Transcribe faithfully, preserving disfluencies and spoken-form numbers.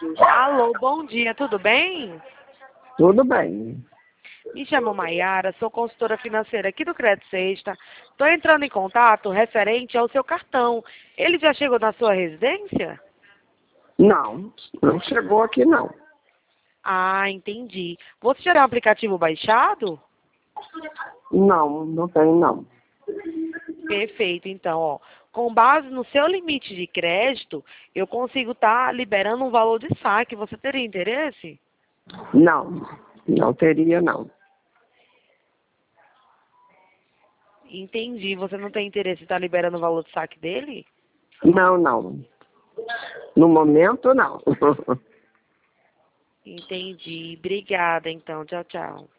Alô, bom dia, tudo bem? Tudo bem. Me chamo Maiara, sou consultora financeira aqui do Crédito Sexta. Estou entrando em contato referente ao seu cartão. Ele já chegou na sua residência? Não, não chegou aqui não. Ah, entendi. Você já tem um aplicativo baixado? Não, não tem não. Perfeito, então, ó. Com base no seu limite de crédito, eu consigo estar liberando um valor de saque. Você teria interesse? Não, não teria não. Entendi. Você não tem interesse em estar liberando o valor de saque dele? Não, não. No momento não. Entendi. Obrigada, então. Tchau, tchau.